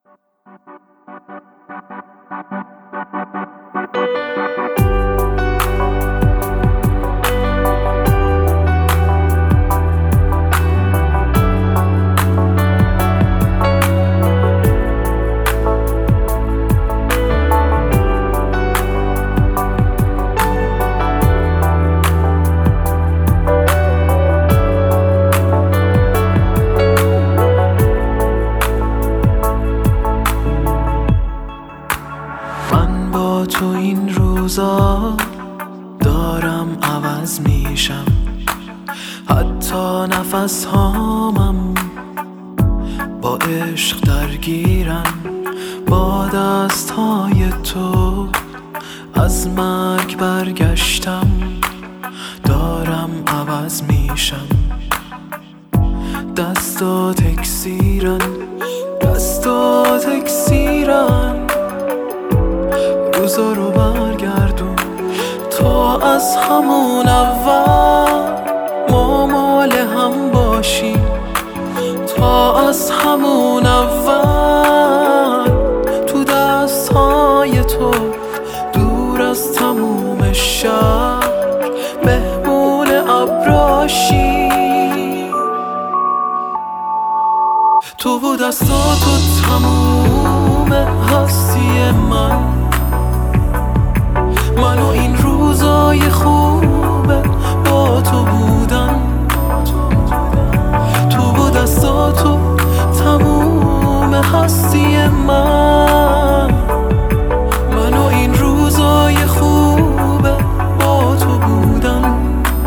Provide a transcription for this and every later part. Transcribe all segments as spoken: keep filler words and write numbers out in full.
تو این روزا دارم عوض میشم، حتی نفس هامم با عشق درگیرن. با دست های تو از مرگ برگشتم، دارم عوض میشم. دستات اکسیرن، دستات اکسیرن، روزا رو برگردون. تا از همون اول ما مال هم باشیم، تا از همون اول تو دستهای تو دور از تموم شهر مهمون ابراشی. تو و دستاتو تموم هستی من، من و این روزای خوبه با تو بودن. تو و دستاتو تموم هستی من، من و این روزای خوبه با تو بودن.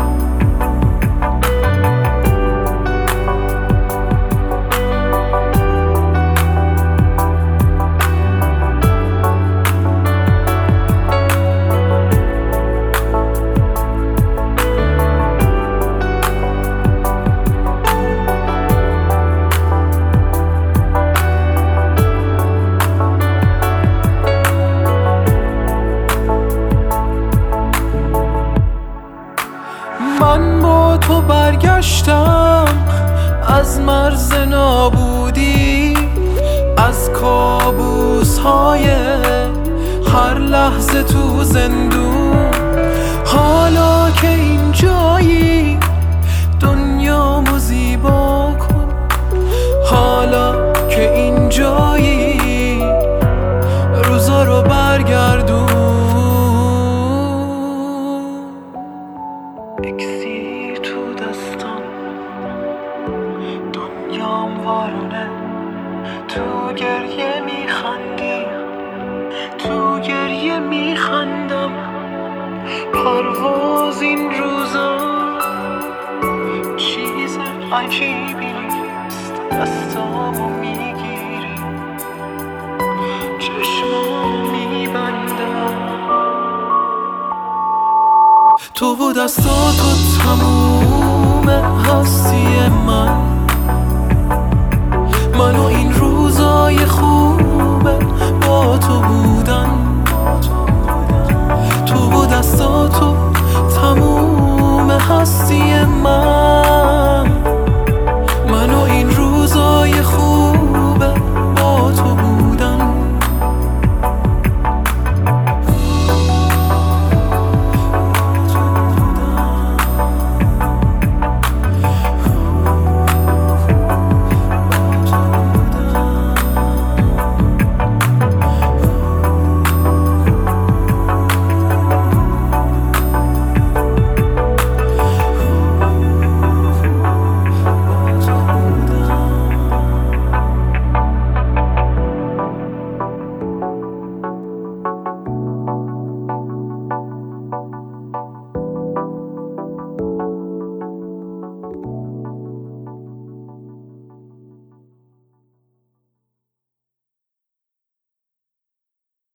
من با تو برگشتم از مرز نابودی، از کابوس های هر لحظه تو زندون. حالا که اینجایی دنیامو زیبا کن، حالا که اینجایی روزا رو برگردون. اکسیر تو دستان دنیام وارونه، تو گریه میخندی، تو گریه میخندم. پرواز این روزا چیز عجیبی نیست، دستامو میگیری چشمامو میبندم. تو و دستاتو تموم هستی من،